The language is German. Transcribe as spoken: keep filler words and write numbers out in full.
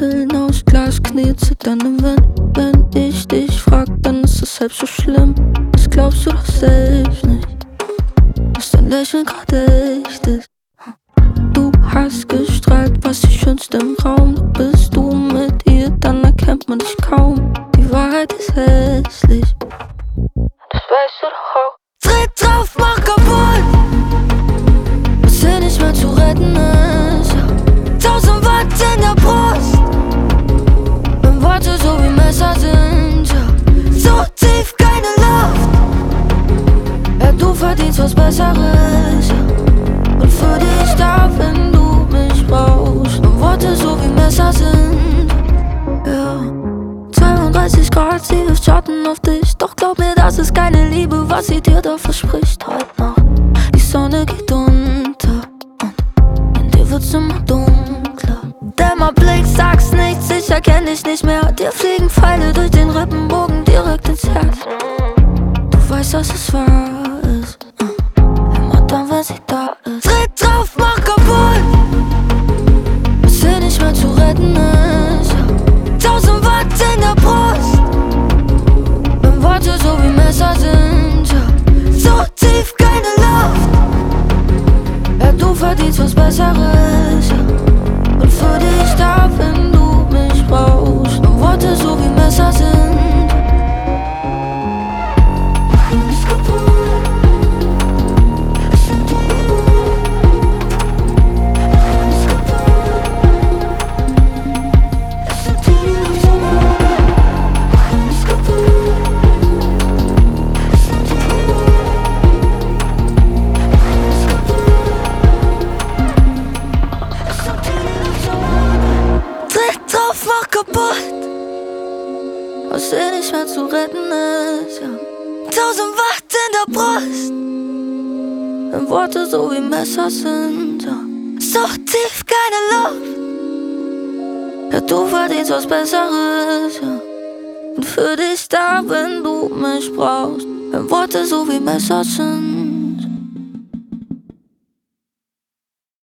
Pillen aus Glas, Knie zittern im Wind. Wenn ich dich frag, dann ist es halb so schlimm. Das glaubst du doch selbst nicht, dass dein Lächeln grad echt ist. Du hast gestrahlt, warst die Schönste im Raum. Bist du mit ihr, dann erkennt man dich kaum. Die Wahrheit ist hässlich, das weißt du doch auch. Tritt drauf, mach kaputt, was hier nicht mehr zu retten ist. Tausend Watt in der Brust, wenn Worte so wie Messer sind, ja. So tief, keine Luft, ja, du verdienst was Besseres, ja. Und für dich da, wenn du mich brauchst, wenn Worte so wie Messer sind, ja. zweiunddreißig Grad, sie wirft Schatten auf dich. Doch glaub mir, das ist keine Liebe, was sie dir da verspricht. Heute Nacht, die Sonne geht unter und in dir wird's immer dunkler. Dämmerblick, sag's nichts, ich erkenn dich nicht mehr. Dir fliegen Pfeile durch den Rippenbogen direkt ins Herz. Du weißt, dass es wahr ist, immer dann, wenn sie da ist. Tritt drauf, mach kaputt, was hier nicht mehr zu retten ist, ja. Tausend Watt in der Brust, wenn Worte so wie Messer sind, ja. So tief, keine Luft, ja, du verdienst was Besseres, ja. Und für dich da, wenn du mich brauchst, wenn Worte so wie Messer sind. Mach kaputt, was hier nicht mehr zu retten ist, ja. Tausend Watt in der Brust, wenn Worte so wie Messer sind, ja. So tief, keine Luft, ja, du verdienst was Besseres, ja. Und für dich da, wenn du mich brauchst, wenn Worte so wie Messer sind.